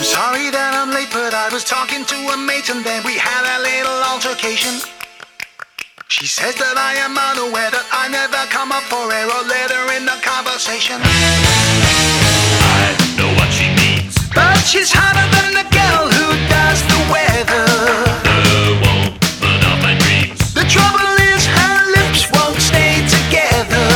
Sorry that I'm late, but I was talking to a mate and then we had a little altercation. She says that I am unaware that I never come up for air or let her in the conversation. I know what she means. But she's hotter than the girl who does the weather. The woman of my dreams. The trouble is her lips won't stay together.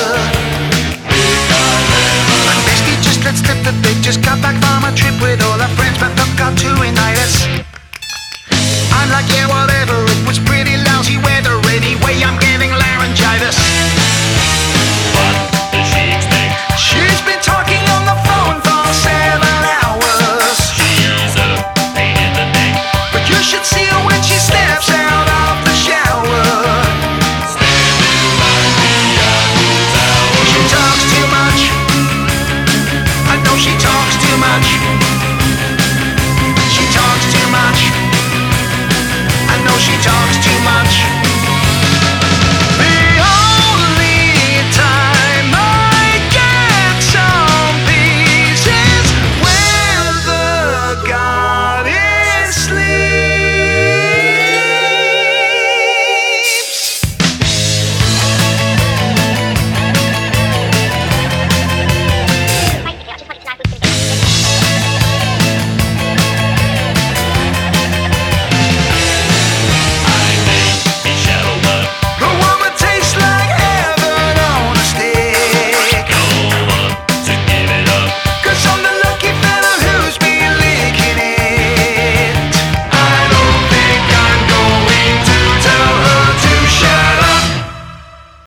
My bestie just let slip that they just got back from a trip with all her friends, but forgot to invite us. I'm like, yeah, whatever, it was pretty lousy weather anyway, I'm getting laryngitis. What does she expect? She's been talking on the phone for 7 hours. She's a pain in the neck. But you should see her when she steps out of the shower. Standing by the Eiffel Tower. She talks too much. I know she talks too much. She talks too much. I know she talks too much.